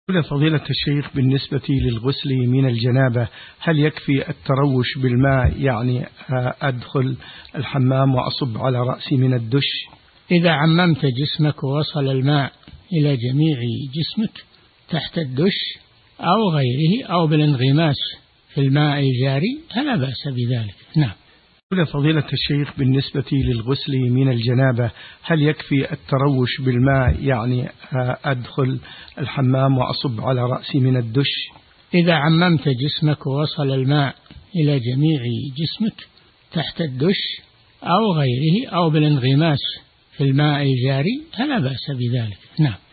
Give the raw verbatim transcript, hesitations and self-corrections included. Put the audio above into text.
يقول فضيلة الشيخ بالنسبة للغسل من الجنابة هل يكفي التروش بالماء، يعني أدخل الحمام وأصب على رأسي من الدش؟ إذا عممت جسمك ووصل الماء إلى جميع جسمك تحت الدش أو غيره أو بالانغماس في الماء الجاري فلا بأس بذلك. نعم. يقول فضيلة الشيخ بالنسبة للغسل من الجنابة هل يكفي التروش بالماء، يعني أدخل الحمام وأصب على رأسي من الدش؟ إذا عممت جسمك ووصل الماء إلى جميع جسمك تحت الدش أو غيره أو بالانغماس في الماء الجاري فلا بأس بذلك. نعم.